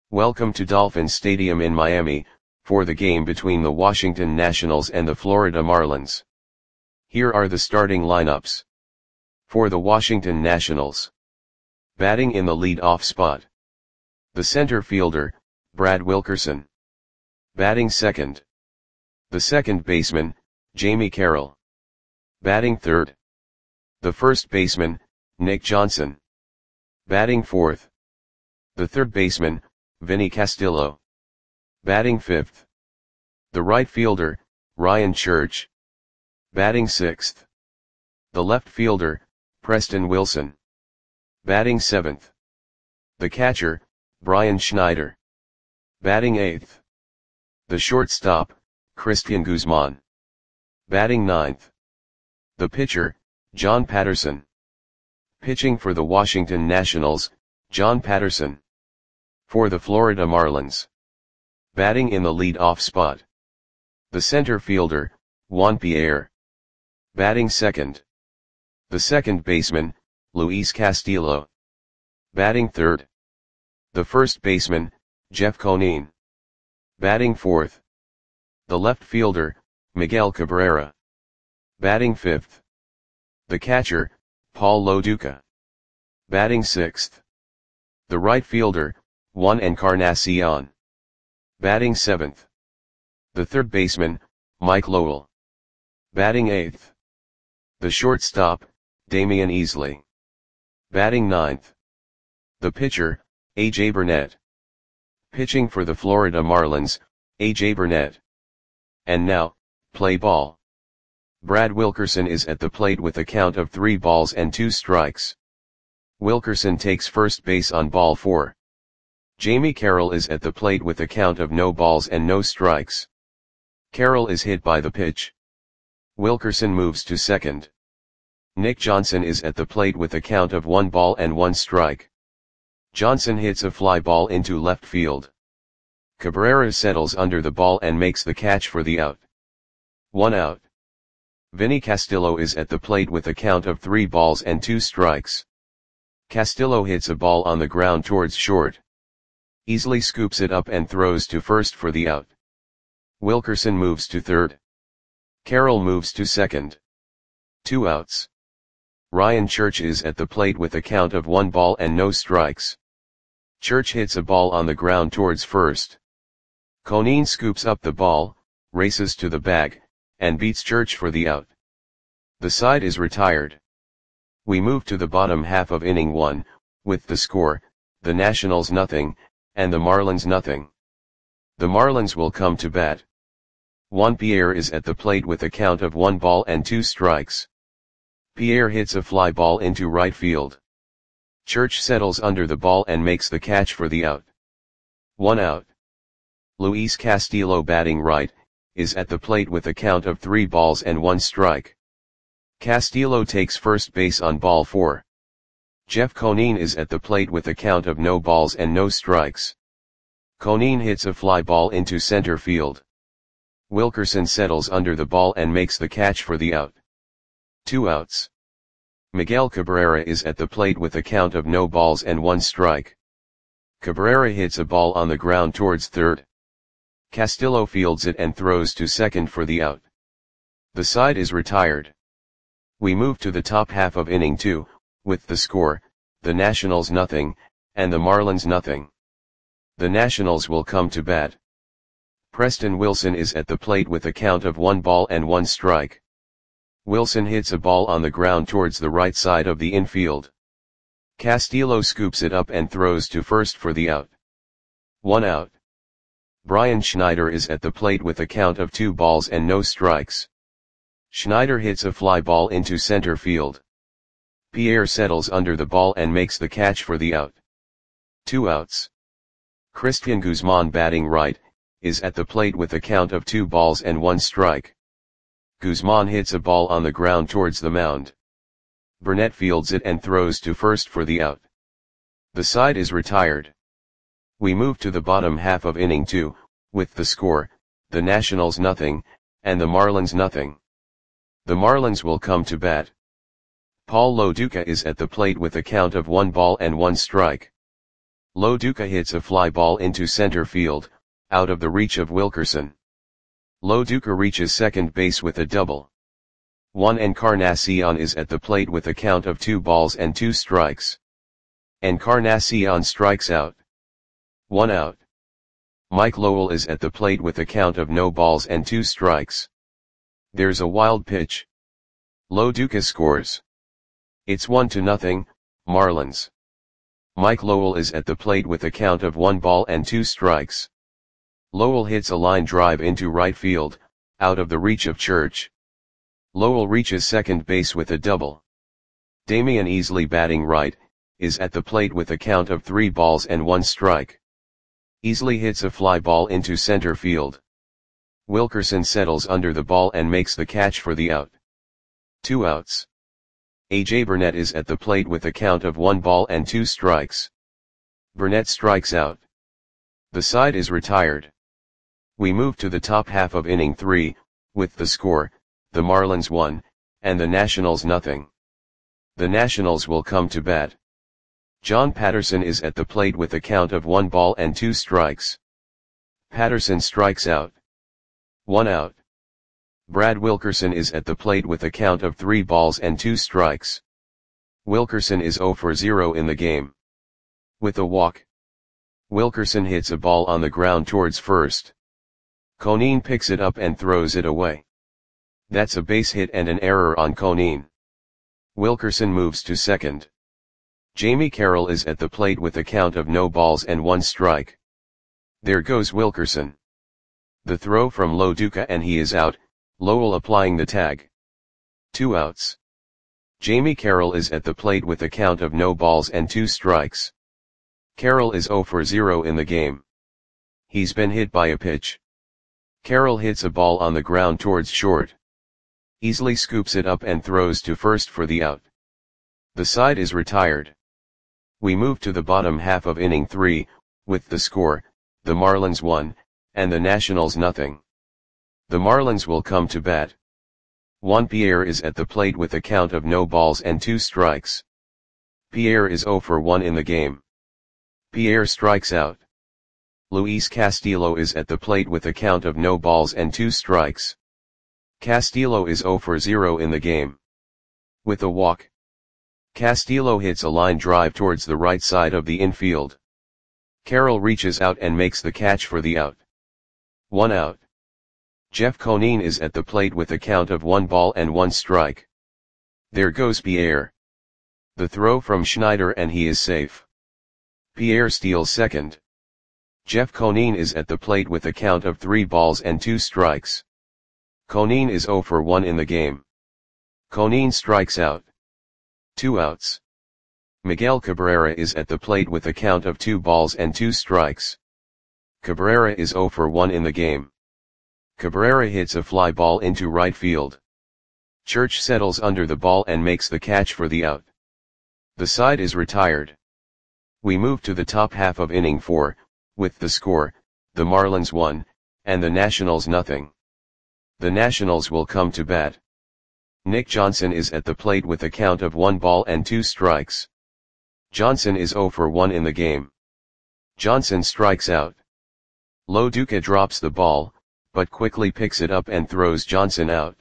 Welcome to Dolphins Stadium in Miami, for the game between the Washington Nationals and the Florida Marlins. Here are the starting lineups. For the Washington Nationals. Batting in the lead-off spot. The center fielder, Brad Wilkerson. Batting second. The second baseman, Jamie Carroll. Batting third. The first baseman, Nick Johnson. Batting fourth. The third baseman, Vinny Castillo. Batting fifth. The right fielder, Ryan Church. Batting sixth. The left fielder, Preston Wilson. Batting seventh. The catcher, Brian Schneider. Batting eighth. The shortstop, Cristian Guzman. Batting ninth. The pitcher, John Patterson. Pitching for the Washington Nationals, John Patterson. For the Florida Marlins. Batting in the lead-off spot. The center fielder, Juan Pierre. Batting second. The second baseman, Luis Castillo. Batting third. The first baseman, Jeff Conine. Batting fourth. The left fielder, Miguel Cabrera. Batting fifth. The catcher, Paul Lo Duca. Batting sixth. The right fielder, Juan Encarnacion. Batting seventh. The third baseman, Mike Lowell. Batting eighth. The shortstop, Damian Easley. Batting ninth. The pitcher, A.J. Burnett. Pitching for the Florida Marlins, A.J. Burnett. And now, play ball. Brad Wilkerson is at the plate with a count of 3 balls and 2 strikes. Wilkerson takes first base on ball 4. Jamie Carroll is at the plate with a count of no balls and no strikes. Carroll is hit by the pitch. Wilkerson moves to second. Nick Johnson is at the plate with a count of 1 ball and 1 strike. Johnson hits a fly ball into left field. Cabrera settles under the ball and makes the catch for the out. 1 out. Vinny Castillo is at the plate with a count of 3 balls and 2 strikes. Castillo hits a ball on the ground towards short. Easley scoops it up and throws to first for the out. Wilkerson moves to third. Carroll moves to second. 2 outs. Ryan Church is at the plate with a count of 1 ball and no strikes. Church hits a ball on the ground towards first. Conine scoops up the ball, races to the bag, and beats Church for the out. The side is retired. We move to the bottom half of inning 1, with the score, the Nationals nothing, and the Marlins nothing. The Marlins will come to bat. Juan Pierre is at the plate with a count of 1 ball and 2 strikes. Pierre hits a fly ball into right field. Church settles under the ball and makes the catch for the out. 1 out. Luis Castillo, batting right, is at the plate with a count of 3 balls and 1 strike. Castillo takes first base on ball 4. Jeff Conine is at the plate with a count of no balls and no strikes. Conine hits a fly ball into center field. Wilkerson settles under the ball and makes the catch for the out. 2 outs. Miguel Cabrera is at the plate with a count of no balls and 1 strike. Cabrera hits a ball on the ground towards third. Castillo fields it and throws to second for the out. The side is retired. We move to the top half of inning 2, with the score, the Nationals nothing, and the Marlins nothing. The Nationals will come to bat. Preston Wilson is at the plate with a count of 1 ball and 1 strike. Wilson hits a ball on the ground towards the right side of the infield. Castillo scoops it up and throws to first for the out. 1 out. Brian Schneider is at the plate with a count of 2 balls and no strikes. Schneider hits a fly ball into center field. Pierre settles under the ball and makes the catch for the out. 2 outs. Cristian Guzman, batting right, is at the plate with a count of 2 balls and 1 strike. Guzman hits a ball on the ground towards the mound. Burnett fields it and throws to first for the out. The side is retired. We move to the bottom half of inning 2, with the score, the Nationals nothing, and the Marlins nothing. The Marlins will come to bat. Paul Lo Duca is at the plate with a count of 1 ball and 1 strike. Lo Duca hits a fly ball into center field, out of the reach of Wilkerson. Lo Duca reaches second base with a double. Juan Encarnacion is at the plate with a count of 2 balls and 2 strikes. Encarnacion strikes out. 1 out. Mike Lowell is at the plate with a count of no balls and 2 strikes. There's a wild pitch. Lo Duca scores. It's 1-0, Marlins. Mike Lowell is at the plate with a count of 1 ball and 2 strikes. Lowell hits a line drive into right field, out of the reach of Church. Lowell reaches second base with a double. Damian Easley, batting right, is at the plate with a count of 3 balls and 1 strike. Easley hits a fly ball into center field. Wilkerson settles under the ball and makes the catch for the out. 2 outs. A.J. Burnett is at the plate with a count of 1 ball and 2 strikes. Burnett strikes out. The side is retired. We move to the top half of inning 3, with the score, the Marlins 1, and the Nationals 0. The Nationals will come to bat. John Patterson is at the plate with a count of 1 ball and 2 strikes. Patterson strikes out. 1 out. Brad Wilkerson is at the plate with a count of 3 balls and 2 strikes. Wilkerson is 0 for 0 in the game. With a walk, Wilkerson hits a ball on the ground towards first. Conine picks it up and throws it away. That's a base hit and an error on Conine. Wilkerson moves to second. Jamie Carroll is at the plate with a count of no balls and 1 strike. There goes Wilkerson. The throw from Lo Duca and he is out, Lowell applying the tag. 2 outs. Jamie Carroll is at the plate with a count of no balls and 2 strikes. Carroll is 0 for 0 in the game. He's been hit by a pitch. Carroll hits a ball on the ground towards short. Easley scoops it up and throws to first for the out. The side is retired. We move to the bottom half of inning 3, with the score, the Marlins 1, and the Nationals 0. The Marlins will come to bat. Juan Pierre is at the plate with a count of no balls and 2 strikes. Pierre is 0 for 1 in the game. Pierre strikes out. Luis Castillo is at the plate with a count of no balls and 2 strikes. Castillo is 0 for 0 in the game. With a walk, Castillo hits a line drive towards the right side of the infield. Carroll reaches out and makes the catch for the out. 1 out. Jeff Conine is at the plate with a count of 1 ball and 1 strike. There goes Pierre. The throw from Schneider and he is safe. Pierre steals second. Jeff Conine is at the plate with a count of 3 balls and 2 strikes. Conine is 0 for 1 in the game. Conine strikes out. 2 outs. Miguel Cabrera is at the plate with a count of 2 balls and 2 strikes. Cabrera is 0 for 1 in the game. Cabrera hits a fly ball into right field. Church settles under the ball and makes the catch for the out. The side is retired. We move to the top half of inning 4, with the score, the Marlins 1, and the Nationals 0. The Nationals will come to bat. Nick Johnson is at the plate with a count of 1 ball and 2 strikes. Johnson is 0 for 1 in the game. Johnson strikes out. Lo Duca drops the ball, but quickly picks it up and throws Johnson out.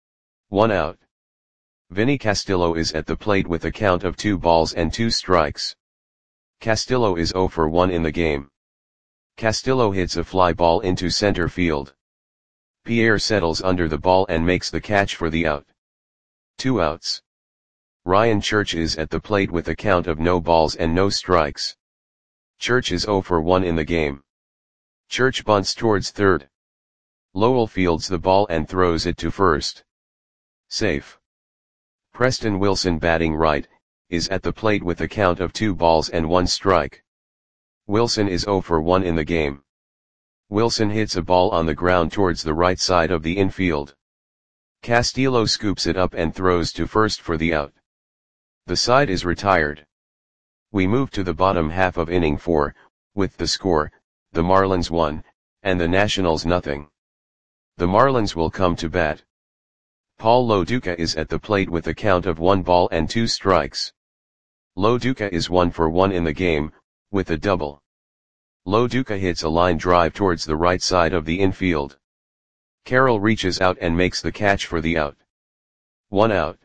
1 out. Vinny Castillo is at the plate with a count of 2 balls and 2 strikes. Castillo is 0 for 1 in the game. Castillo hits a fly ball into center field. Pierre settles under the ball and makes the catch for the out. 2 outs. Ryan Church is at the plate with a count of no balls and no strikes. Church is 0 for 1 in the game. Church bunts towards third. Lowell fields the ball and throws it to first. Safe. Preston Wilson, batting right, is at the plate with a count of 2 balls and 1 strike. Wilson is 0 for 1 in the game. Wilson hits a ball on the ground towards the right side of the infield. Castillo scoops it up and throws to first for the out. The side is retired. We move to the bottom half of inning 4, with the score, the Marlins 1, and the Nationals 0. The Marlins will come to bat. Paul Lo Duca is at the plate with a count of 1 ball and 2 strikes. Lo Duca is 1 for 1 in the game, with a double. Lo Duca hits a line drive towards the right side of the infield. Carroll reaches out and makes the catch for the out. 1 out.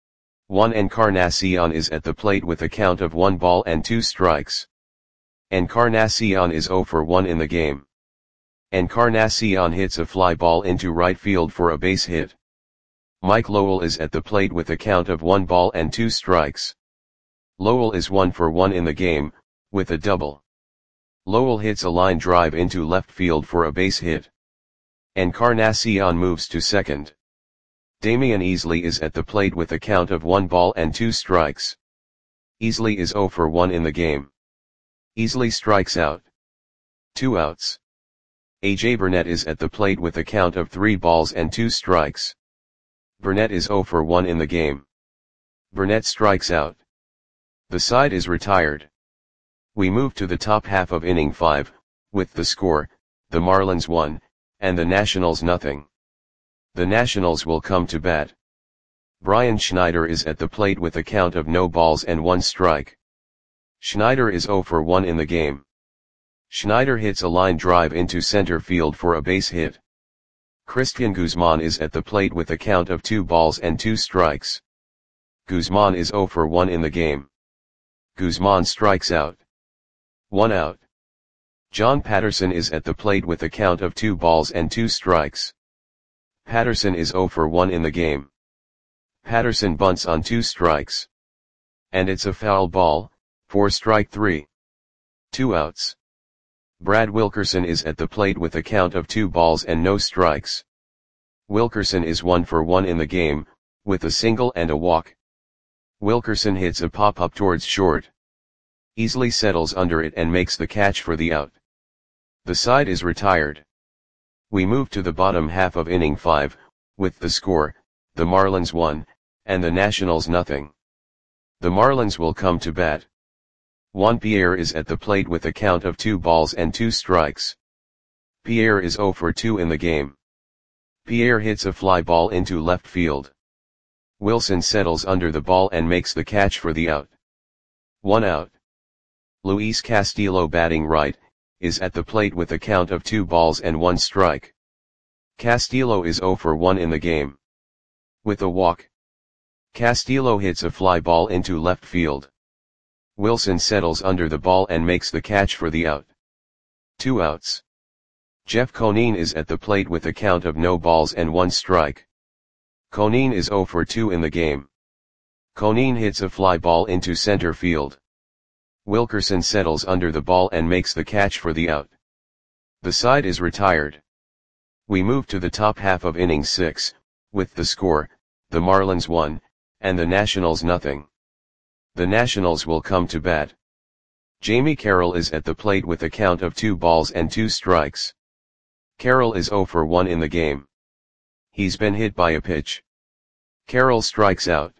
1 Encarnacion is at the plate with a count of 1 ball and 2 strikes. Encarnacion is 0 for 1 in the game. Encarnacion hits a fly ball into right field for a base hit. Mike Lowell is at the plate with a count of 1 ball and 2 strikes. Lowell is 1 for 1 in the game, with a double. Lowell hits a line drive into left field for a base hit. Encarnacion moves to second. Damian Easley is at the plate with a count of 1 ball and 2 strikes. Easley is 0 for 1 in the game. Easley strikes out. 2 outs. A.J. Burnett is at the plate with a count of 3 balls and 2 strikes. Burnett is 0 for 1 in the game. Burnett strikes out. The side is retired. We move to the top half of inning 5, with the score, the Marlins 1, and the Nationals nothing. The Nationals will come to bat. Brian Schneider is at the plate with a count of no balls and 1 strike. Schneider is 0 for 1 in the game. Schneider hits a line drive into center field for a base hit. Christian Guzman is at the plate with a count of 2 balls and 2 strikes. Guzman is 0 for 1 in the game. Guzman strikes out. 1 out. John Patterson is at the plate with a count of 2 balls and 2 strikes. Patterson is 0 for 1 in the game. Patterson bunts on 2 strikes. And it's a foul ball, for strike 3. 2 outs. Brad Wilkerson is at the plate with a count of 2 balls and no strikes. Wilkerson is 1 for 1 in the game, with a single and a walk. Wilkerson hits a pop-up towards short. Easley settles under it and makes the catch for the out. The side is retired. We move to the bottom half of inning 5, with the score, the Marlins 1, and the Nationals nothing. The Marlins will come to bat. Juan Pierre is at the plate with a count of 2 balls and 2 strikes. Pierre is 0 for 2 in the game. Pierre hits a fly ball into left field. Wilson settles under the ball and makes the catch for the out. 1 out. Luis Castillo, batting right, is at the plate with a count of 2 balls and 1 strike. Castillo is 0 for 1 in the game. With a walk. Castillo hits a fly ball into left field. Wilson settles under the ball and makes the catch for the out. 2 outs. Jeff Conine is at the plate with a count of no balls and 1 strike. Conine is 0 for 2 in the game. Conine hits a fly ball into center field. Wilkerson settles under the ball and makes the catch for the out. The side is retired. We move to the top half of inning 6, with the score, the Marlins 1, and the Nationals nothing. The Nationals will come to bat. Jamie Carroll is at the plate with a count of 2 balls and 2 strikes. Carroll is 0 for 1 in the game. He's been hit by a pitch. Carroll strikes out.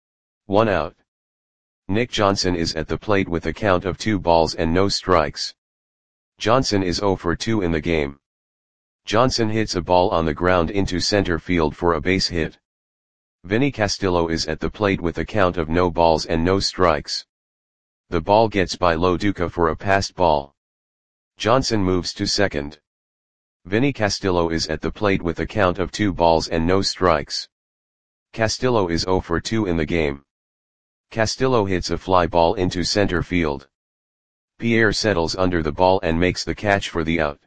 1 out. Nick Johnson is at the plate with a count of 2 balls and no strikes. Johnson is 0 for 2 in the game. Johnson hits a ball on the ground into center field for a base hit. Vinny Castillo is at the plate with a count of no balls and no strikes. The ball gets by Lo Duca for a passed ball. Johnson moves to second. Vinny Castillo is at the plate with a count of 2 balls and no strikes. Castillo is 0 for 2 in the game. Castillo hits a fly ball into center field. Pierre settles under the ball and makes the catch for the out.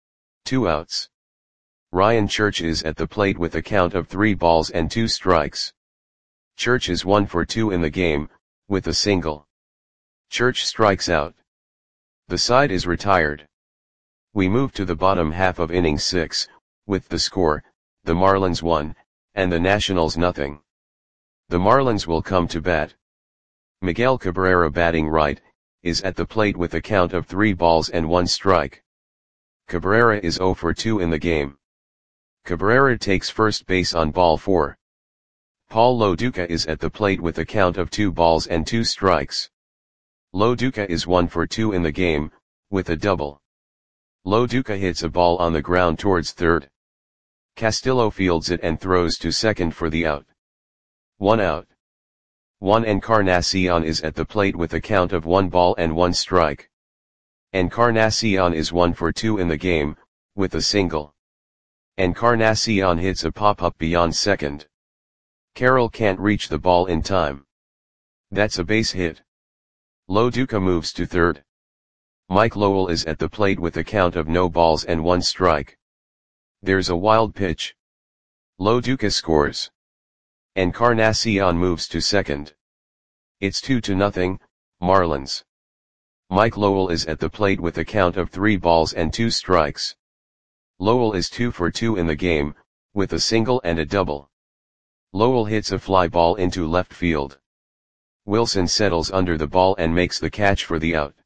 2 outs. Ryan Church is at the plate with a count of 3 balls and 2 strikes. Church is 1 for 2 in the game, with a single. Church strikes out. The side is retired. We move to the bottom half of inning 6, with the score, the Marlins 1, and the Nationals nothing. The Marlins will come to bat. Miguel Cabrera, batting right, is at the plate with a count of 3 balls and 1 strike. Cabrera is 0 for 2 in the game. Cabrera takes first base on ball 4. Paul Lo Duca is at the plate with a count of 2 balls and 2 strikes. Lo Duca is 1 for 2 in the game, with a double. Lo Duca hits a ball on the ground towards third. Castillo fields it and throws to second for the out. 1 out. Juan Encarnacion is at the plate with a count of 1 ball and 1 strike. Encarnacion is 1 for 2 in the game, with a single. Encarnacion hits a pop-up beyond second. Carroll can't reach the ball in time. That's a base hit. Lo Duca moves to third. Mike Lowell is at the plate with a count of no balls and 1 strike. There's a wild pitch. Lo Duca scores. Encarnacion moves to second. It's 2-0, Marlins. Mike Lowell is at the plate with a count of 3 balls and 2 strikes. Lowell is 2 for 2 in the game, with a single and a double. Lowell hits a fly ball into left field. Wilson settles under the ball and makes the catch for the out.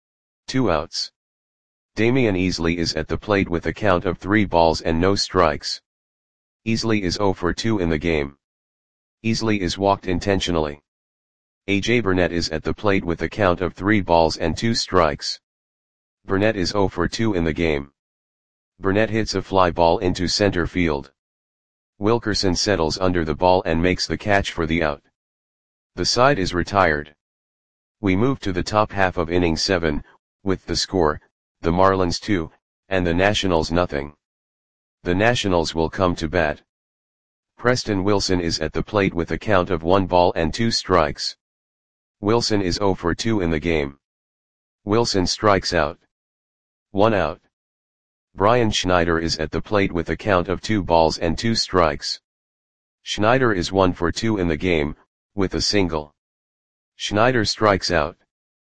2 outs. Damian Easley is at the plate with a count of 3 balls and no strikes. Easley is 0 for 2 in the game. Easley is walked intentionally. A.J. Burnett is at the plate with a count of 3 balls and 2 strikes. Burnett is 0 for 2 in the game. Burnett hits a fly ball into center field. Wilkerson settles under the ball and makes the catch for the out. The side is retired. We move to the top half of inning 7, with the score, the Marlins 2, and the Nationals nothing. The Nationals will come to bat. Preston Wilson is at the plate with a count of 1 ball and 2 strikes. Wilson is 0 for 2 in the game. Wilson strikes out. 1 out. Brian Schneider is at the plate with a count of 2 balls and 2 strikes. Schneider is 1 for 2 in the game, with a single. Schneider strikes out.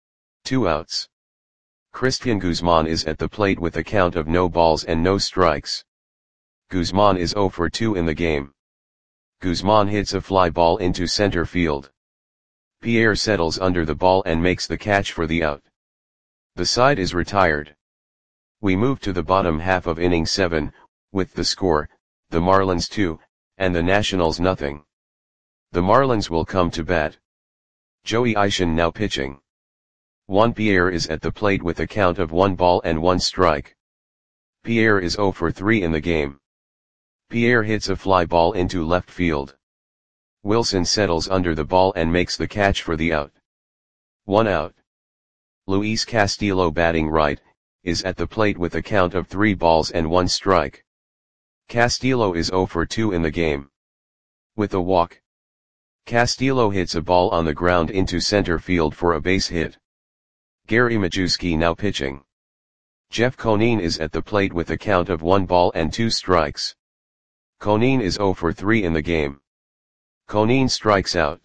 2 outs. Christian Guzman is at the plate with a count of no balls and no strikes. Guzman is 0 for 2 in the game. Guzman hits a fly ball into center field. Pierre settles under the ball and makes the catch for the out. The side is retired. We move to the bottom half of inning 7, with the score, the Marlins 2, and the Nationals nothing. The Marlins will come to bat. Joey Ishii now pitching. Juan Pierre is at the plate with a count of 1 ball and 1 strike. Pierre is 0 for 3 in the game. Pierre hits a fly ball into left field. Wilson settles under the ball and makes the catch for the out. 1 out. Luis Castillo batting right, is at the plate with a count of 3 balls and 1 strike. Castillo is 0 for 2 in the game. With a walk. Castillo hits a ball on the ground into center field for a base hit. Gary Majewski now pitching. Jeff Conine is at the plate with a count of 1 ball and 2 strikes. Conine is 0 for 3 in the game. Conine strikes out.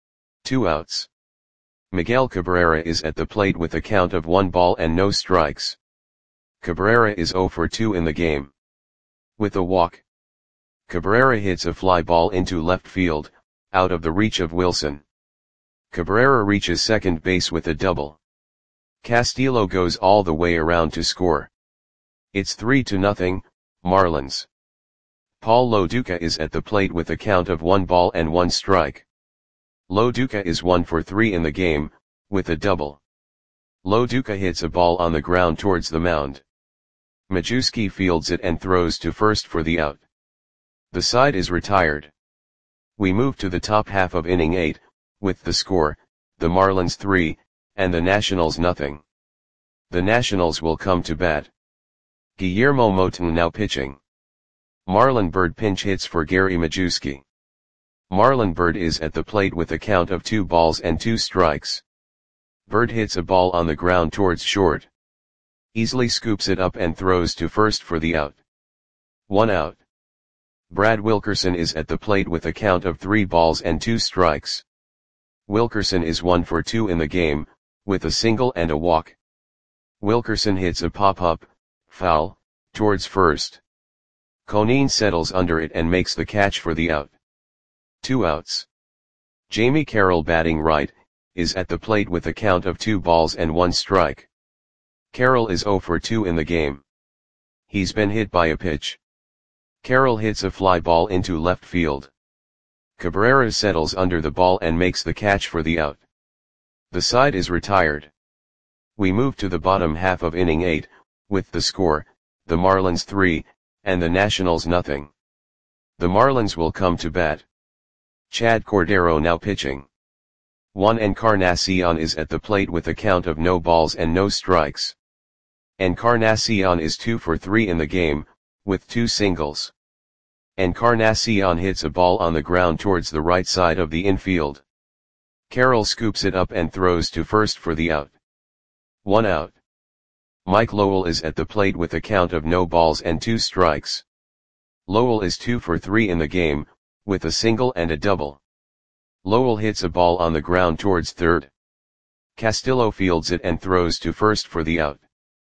2 outs. Miguel Cabrera is at the plate with a count of 1 ball and no strikes. Cabrera is 0 for 2 in the game. With a walk. Cabrera hits a fly ball into left field, out of the reach of Wilson. Cabrera reaches second base with a double. Castillo goes all the way around to score. It's 3-0, Marlins. Paul Lo Duca is at the plate with a count of 1 ball and 1 strike. Lo Duca is 1 for 3 in the game, with a double. Lo Duca hits a ball on the ground towards the mound. Majewski fields it and throws to first for the out. The side is retired. We move to the top half of inning 8, with the score, the Marlins 3, and the Nationals nothing. The Nationals will come to bat. Guillermo Moton now pitching. Marlon Byrd pinch hits for Gary Majewski. Marlon Byrd is at the plate with a count of 2 balls and 2 strikes. Byrd hits a ball on the ground towards short. Easley scoops it up and throws to first for the out. 1 out. Brad Wilkerson is at the plate with a count of 3 balls and 2 strikes. Wilkerson is 1 for 2 in the game, with a single and a walk. Wilkerson hits a pop-up, foul, towards first. Conine settles under it and makes the catch for the out. 2 outs. Jamie Carroll batting right, is at the plate with a count of 2 balls and 1 strike. Carroll is 0 for 2 in the game. He's been hit by a pitch. Carroll hits a fly ball into left field. Cabrera settles under the ball and makes the catch for the out. The side is retired. We move to the bottom half of inning 8, with the score, the Marlins 3, and the Nationals nothing. The Marlins will come to bat. Chad Cordero now pitching. Juan Encarnacion is at the plate with a count of no balls and no strikes. Encarnacion is 2 for 3 in the game, with 2 singles. Encarnacion hits a ball on the ground towards the right side of the infield. Carroll scoops it up and throws to first for the out. 1 out. Mike Lowell is at the plate with a count of no balls and 2 strikes. Lowell is 2 for 3 in the game, with a single and a double. Lowell hits a ball on the ground towards third. Castillo fields it and throws to first for the out.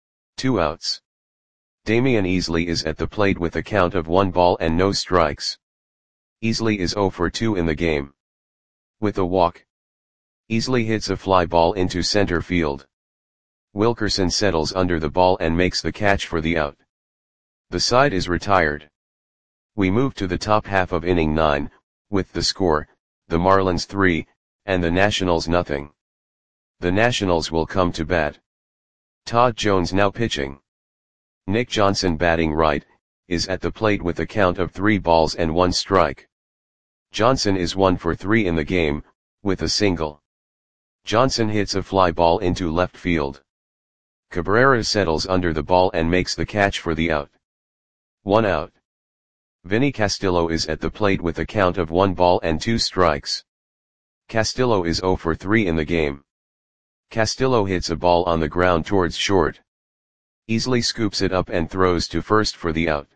2 outs. Damian Easley is at the plate with a count of 1 ball and no strikes. Easley is 0 for 2 in the game. With a walk, Easley hits a fly ball into center field. Wilkerson settles under the ball and makes the catch for the out. The side is retired. We move to the top half of inning 9, with the score, the Marlins 3, and the Nationals nothing. The Nationals will come to bat. Todd Jones now pitching. Nick Johnson batting right, is at the plate with a count of 3 balls and 1 strike. Johnson is 1 for 3 in the game, with a single. Johnson hits a fly ball into left field. Cabrera settles under the ball and makes the catch for the out. 1 out. Vinny Castillo is at the plate with a count of 1 ball and 2 strikes. Castillo is 0 for 3 in the game. Castillo hits a ball on the ground towards short. Easley scoops it up and throws to first for the out.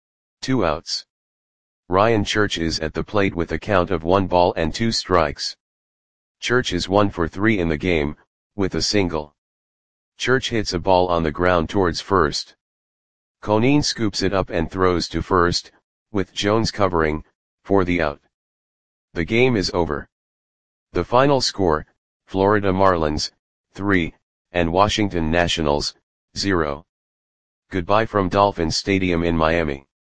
2 outs. Ryan Church is at the plate with a count of 1 ball and 2 strikes. Church is 1 for 3 in the game, with a single. Church hits a ball on the ground towards first. Conine scoops it up and throws to first, with Jones covering, for the out. The game is over. The final score, Florida Marlins, 3, and Washington Nationals, 0. Goodbye from Dolphin Stadium in Miami.